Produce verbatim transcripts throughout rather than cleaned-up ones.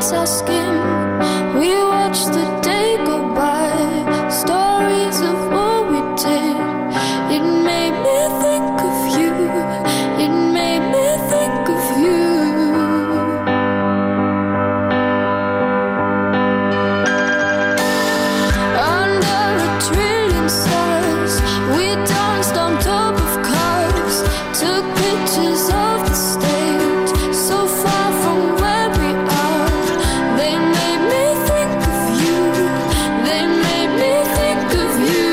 beneath our skin. We watch the day go by, stories of what we did. It made me think of you, it made me think of you. Under a trillion stars, we danced on top of cars, took pictures of the stage, so far from where we are. They made me think of you, they made me think of you.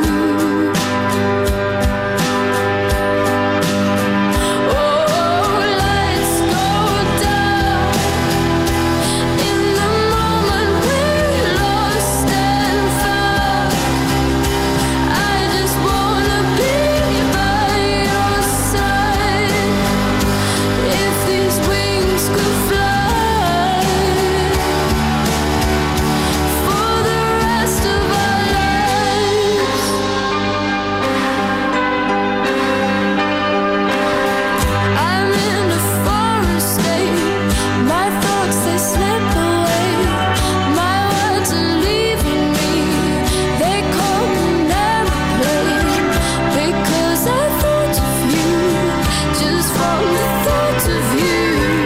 Oh, lights go down in the moment we're lost and found. I just wanna be by your side. If these wings could fly for the rest of our lives. I'm in a foreign state, my thoughts they slip away, my words are leaving me, they call me airplane, because I thought of you, just from the thought of you.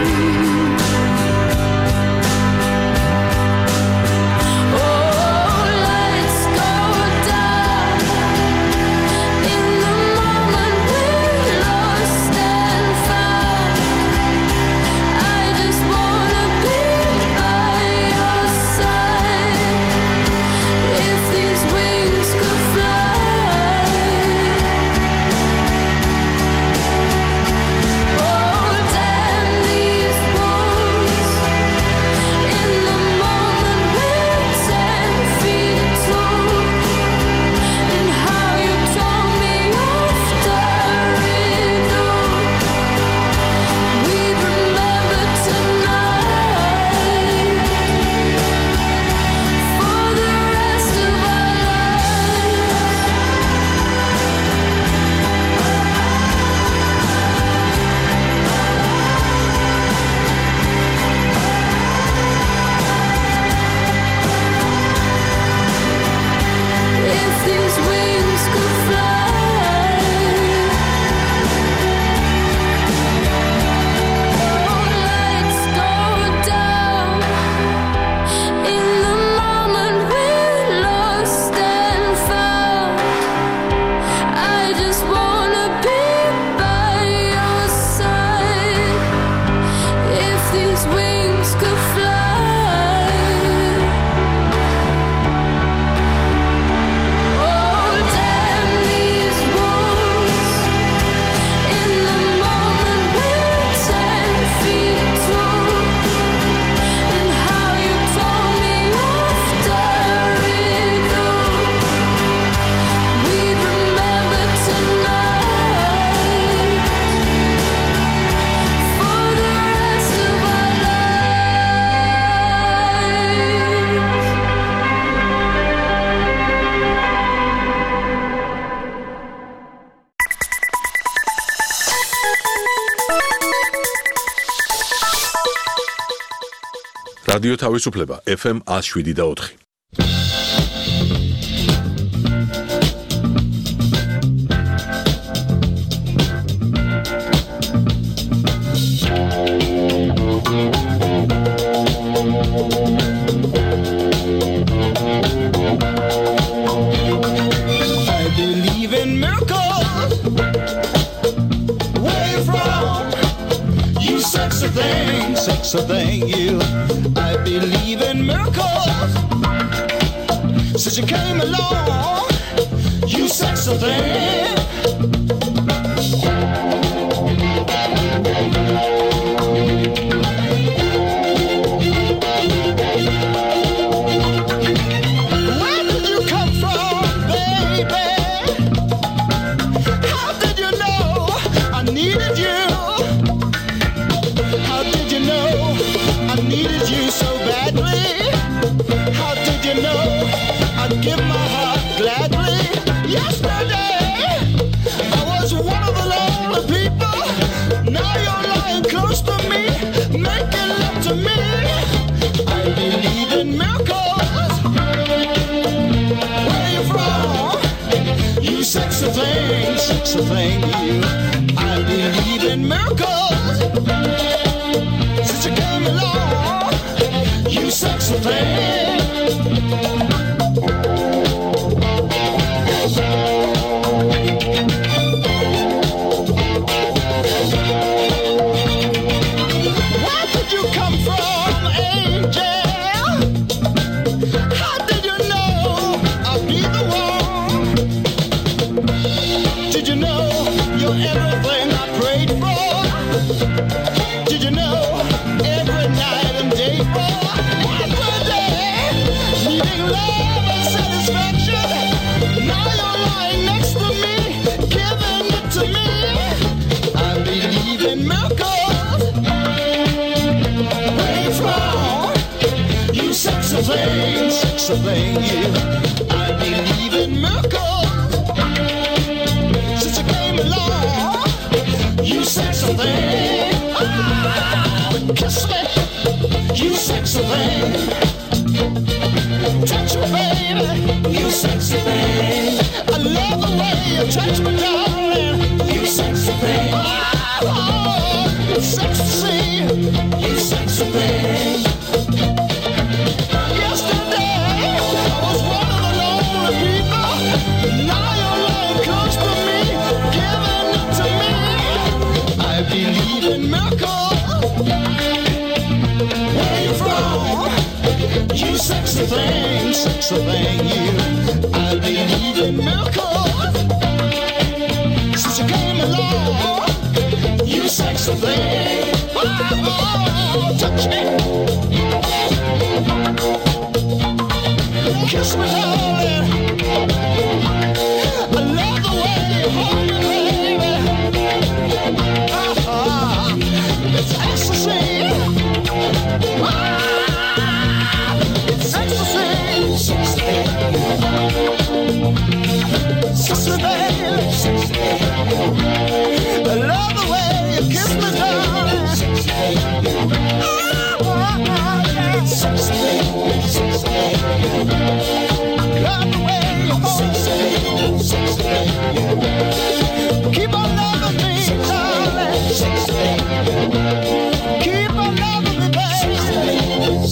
Oh, lights go down in the moment we're lost and found. I just wanna be by your side. If these wings could fly. Oh, damn these walls. In the moment we're ten feet tall. And how you told me off the riddle. We remember tonight for the rest of our lives. If these wings could fly. Oh, lights go down in the moment we're lost and found. I just wanna be by your side. If these wings could fly. Oh, damn these walls. In the moment we're ten feet tall. And how you told me off the riddle. We remember tonight for the rest of our რადიო თავისუფლება ეფ ემ one oh seven და four. I believe in miracles. Where you from? You sexy thing, sexy thing, you. I believe in miracles. Since you came along, you sexy thing. Where did you come from, baby? How did you know I needed you? How did you know I needed you so badly? How did you know I'd give my heart gladly? Yesterday I was one of the lonely people. Now you're lying close to me, making love to me. sexy thing. You, I believe in miracles. Since you came along, you sexy thing. Where did you come from, angel? How did you know I'd be the one? Did you know you're everything I prayed for? Did you know every night and day for? Every day, needing love and satisfaction. Now you're lying next to me, giving it to me. I believe in miracles. Where you from? You sexy thing, sexy thing, you. I believe in miracles. Since you came along, you sexy thing. Ah, kiss me, you sexy thing. Touch me, baby, you sexy thing. I love the way you touch me, darling. You sexy thing. Oh, it's sexy, you sexy thing. Yesterday, I was one of the lonely people. Now you're lying close to me, giving it to me. I believe in miracles. Where you from? You sexy thing, sexy thing, you. I believe in miracles. Since you came along, you sexy thing. Oh, touch me. Kiss me, darling. I love the way you hold me, baby. Ah, it's ecstasy. Ah, it's ecstasy. Sexy, baby. I love the way you kiss me, darling. Ah, yeah. Sexy, sexy. Love the way you hold me. Keep on loving me, darling. Keep on loving me, baby.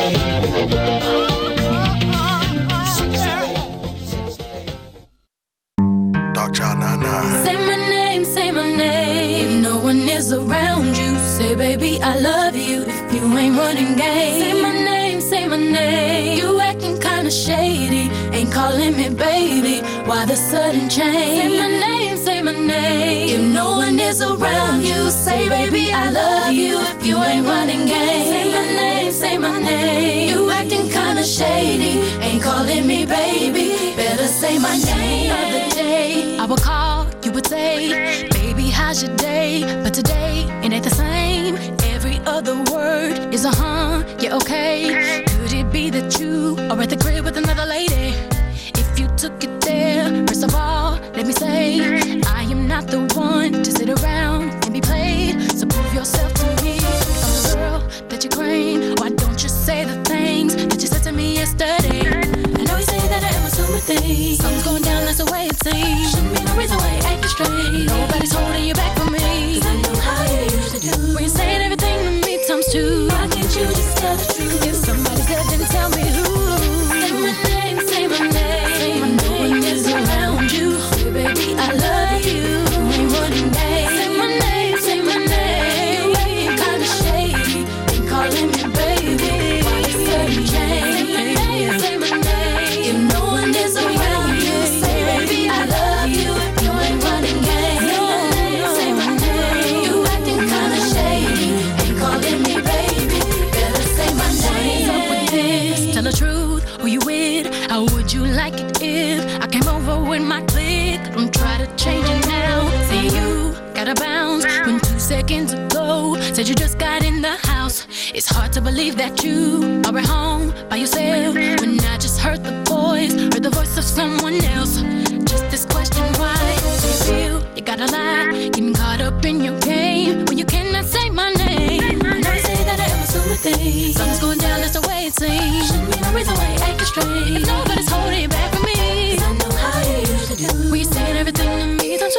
Dark Child nine nine. Say my name, say my name. If no one is around you, say baby I love you. If you ain't running game, say my name, say my name. You acting kinda shady, ain't calling me baby. Why the sudden change? Say my name, say my name. If no one is around you, say baby I love you. If you ain't running game, say my name, say my name. You acting kinda shady, ain't calling me baby. Better say my name. The other day I would call, you would say, baby how's your day? But today it ain't the same. Every other word is a huh, yeah okay. Could it be that you are at the crib with another lady? If you took it there, first of all, let me say, I am not the one to sit around and be played. So prove yourself to me. I'm the girl that you claim. Why don't you say the things that you said to me yesterday? I know you say that I am assuming things. Something's going down, that's the way it seems. Shouldn't be no reason why you're acting straight. Nobody's holding you back from me. 'Cause I know how you used to do. When you saying everything to me times two. Why can't you just tell the truth? If somebody's good, then tell me who. Say my name, say my name. I know one is around you. Say baby I love you. You ain't running game. Say my name, say my name. You ain't kinda shady, ain't calling me baby. Why you sudden change? Say my name, say my name. If no one is around you, say baby I love you. You ain't running game. Say my name, say my name. You acting kinda shady, ain't calling me baby. Better say my name. What's up with this? Tell the truth, who you with? How would you like it if I came over with my clique? Don't try to change it now. See you gotta bounce when two seconds ago said you just got in the house. It's hard to believe that you are at home by yourself when I just heard the voice, heard the voice of someone else. Just this question, why do you feel you gotta lie, getting caught up in your game when you cannot say my name? I know you say that I am assuming things. Something's going down, that's the way it seems. Shouldn't be no reason why you acting straight. If nobody's holding you back from me, 'cause I know how you used to do. When you saying everything to me, don't you?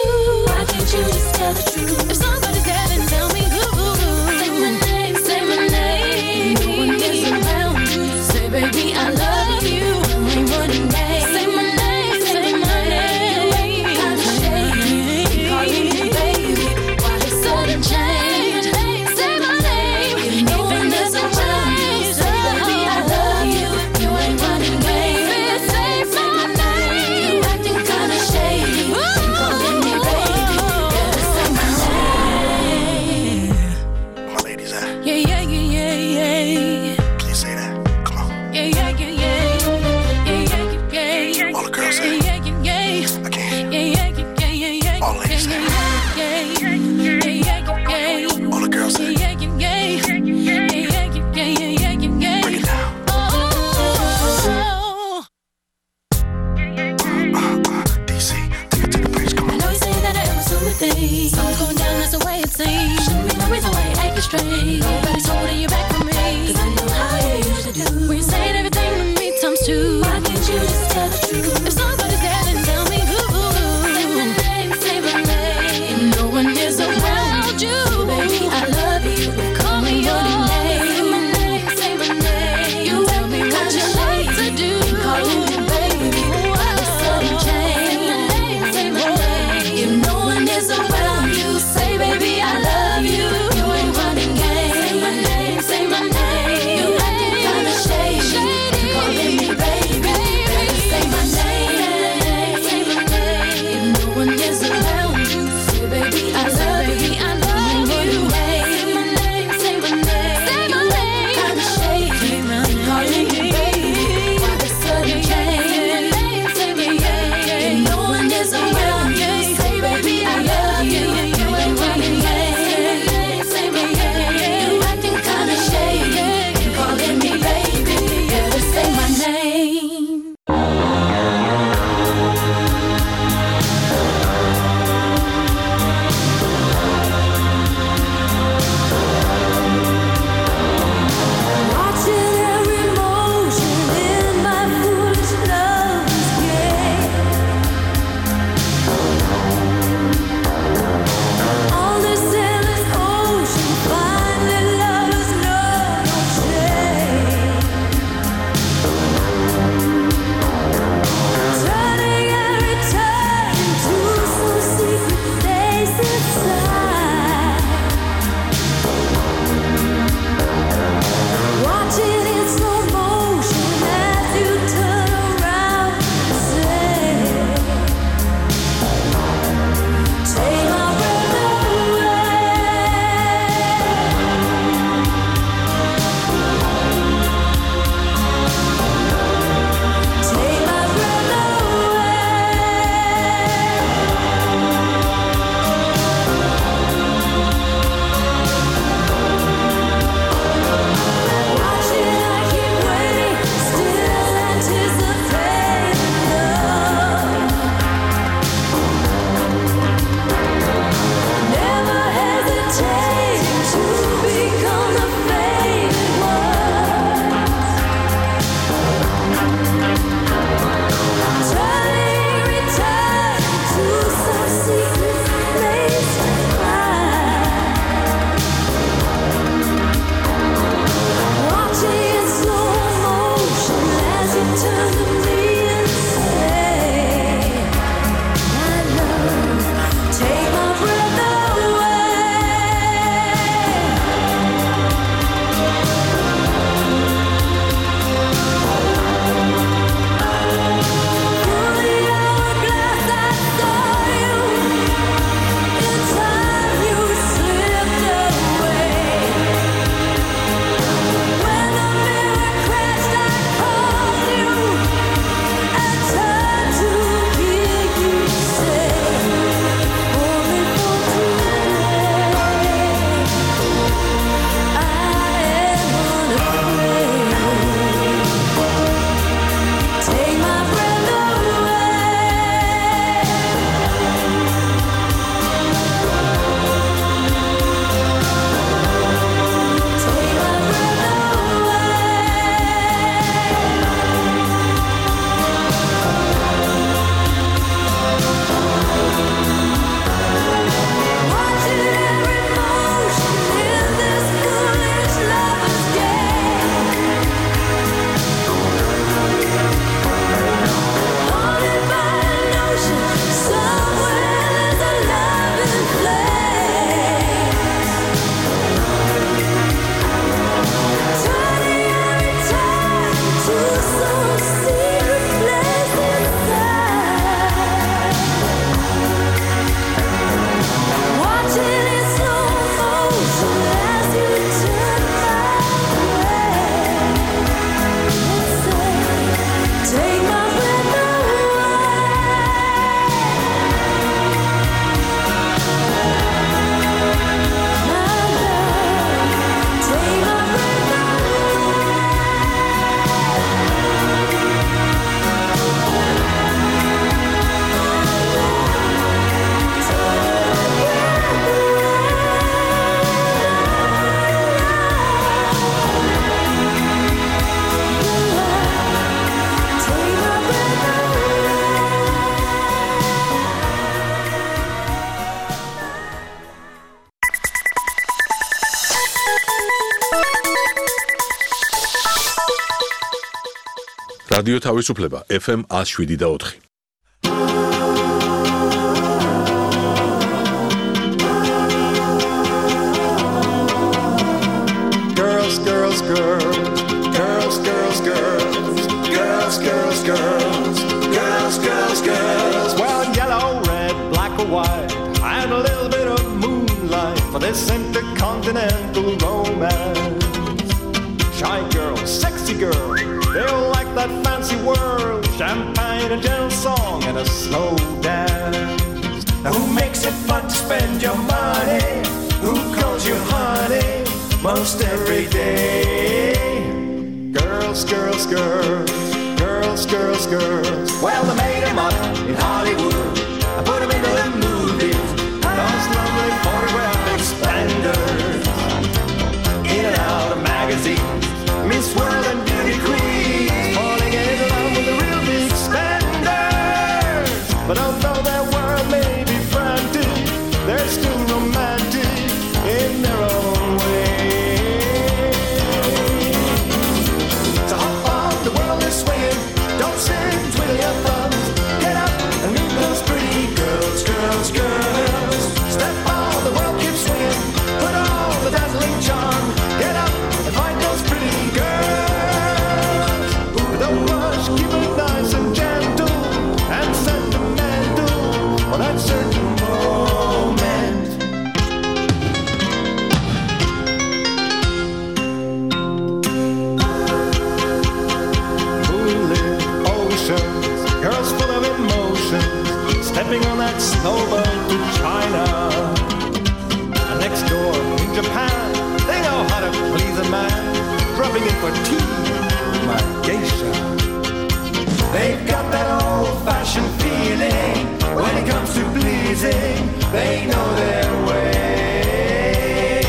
Why can't you just tell the truth? If somebody's there, then tell me who. Say my name, say my name. No one is around you. Say, baby, I love you. You ain't running away. Say my name, say my name. You ain't kinda shady. You calling me baby. Why the sudden change? Say my name. If no one is around you, say, baby, I love you. You ain't running away. Say my name. You acting kinda shady. You calling me baby. Better say my name. My ladies at? Yeah, yeah, yeah, yeah, yeah. Can you say that? Come on. Yeah, yeah, yeah, yeah. Yeah, yeah, yeah, yeah. All the girls say Yeah, yeah, yeah, yeah. I can't. Yeah, yeah, yeah, yeah, yeah. All ladies say Yeah, yeah, yeah, yeah, yeah. All the girls say Yeah, yeah, yeah, yeah. Yeah, yeah, yeah, yeah, yeah, yeah. Break it down. Oh. Uh, uh, D C, take it to the bridge. Come I on. know you say that I am assuming things. Something's going down, that's the way it seems. Shouldn't be no reason why you're acting strange. Nobody's holding you back from me. Cause I know how you usually do. When you saying everything to me times two. Why can't you just tell the truth? If somebody's there, then tell me who. Say my name, say my name. If no one is around you, baby, I love you. Call me your name. Say my name, say my name. You tell me what you like to do. Calling me baby. Why the sudden change? Say my name. If no one is around you, say baby, I love you. You ain't running game. Say my name, say my name. You acting kinda shady. Calling me baby. Better say my რადიო თავისუფლება ეფ ემ one oh seven და four. Girls, girls, girls, girls, girls, girls, girls, girls, girls, girls, girls, girls. Well, yellow, red, black or white, and a little bit of moonlight for this intercontinental romance. Shy girl, sexy girl, they all like that fancy world, champagne and gentle song and a slow dance. Now who makes it fun to spend your money? Who calls you honey most every day? Girls, girls, girls, girls, girls, girls. Well, they made them up in Hollywood. I put them into the movies, those lovely photographic splendors. In and out of magazines, Miss World and beauty queens, falling in love with the real big spenders. But although their world may be frantic, they're still romantic in their own way. So hop on, the world is swinging, don't sit and twiddle your thumbs. Get up and meet those pretty girls, girls, girls. Step on, the world keeps swinging, put on the dazzling charm. Get up and find those pretty girls. Ooh, don't rush, keep it nice and gentle and sentimental for that certain moment. Moonlit oceans, girls full of emotions, stepping on that snowboat to China. And next door in Japan, they know how to please a man, rubbing in for tea, my geisha. They've got that old-fashioned feeling when it comes to pleasing. They know their way.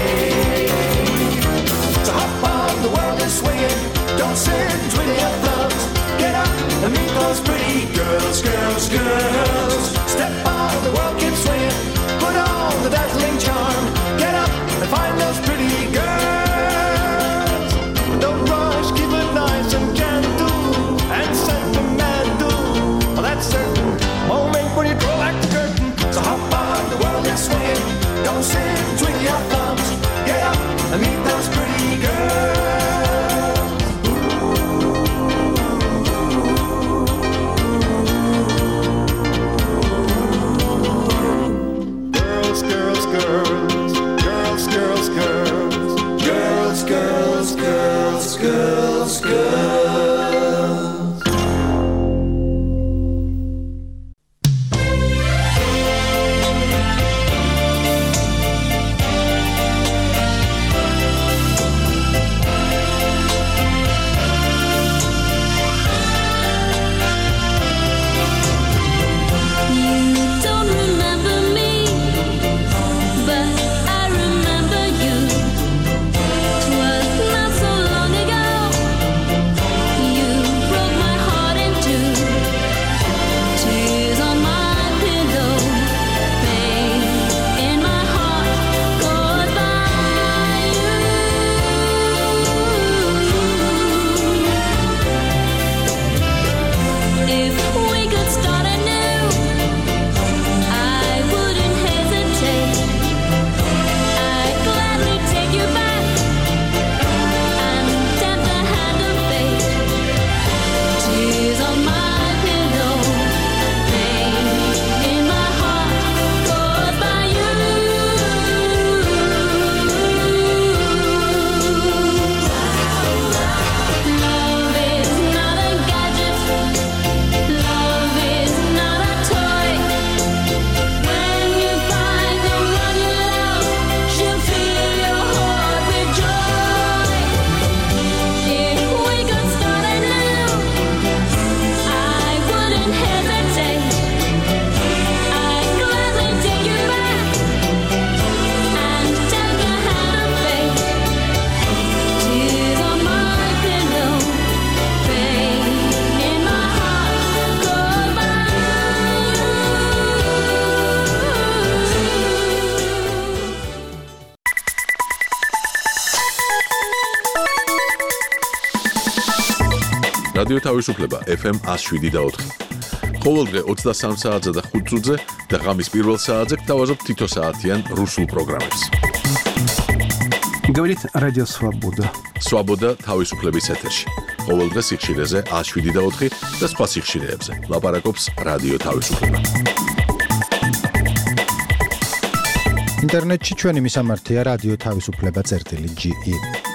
So hop on, the world is swinging. Don't sit and twiddle your thumbs. Get up and meet those pretty girls, girls, girls. Step on, the world keeps swinging. Put on the dazzling charm. Get up and find those pretty girls. Don't rush, keep it nice and gentle and sentimental for that certain moment when you draw back the curtain. So hop on, the world is swinging. Don't sit and twiddle your thumbs. Get up and meet those pretty girls. Girls, girls, girls, girls, girls, girls, girls, girls, girls, girls, girls. You don't remember me, but I remember you. 'Twas not so long ago რადიო თავისუფლება ეფ ემ one oh seven და four. ყოველდღე ოცდასამ საათზე და ხუთ წუთზე და ღამის პირველ საათზე გთავაზობთ თითო საათიან რუსულ პროგრამებს. Говорит Радио Свобода. Свобода თავისუფლების ეთერში. ყოველდღე სიხშირეზე one oh seven და four და სხვა სიხშირეებზე. ლაპარაკობს რადიო თავისუფლება. ინტერნეტში ჩვენი მისამართია რადიო თავისუფლება წერტილი ჯი ი.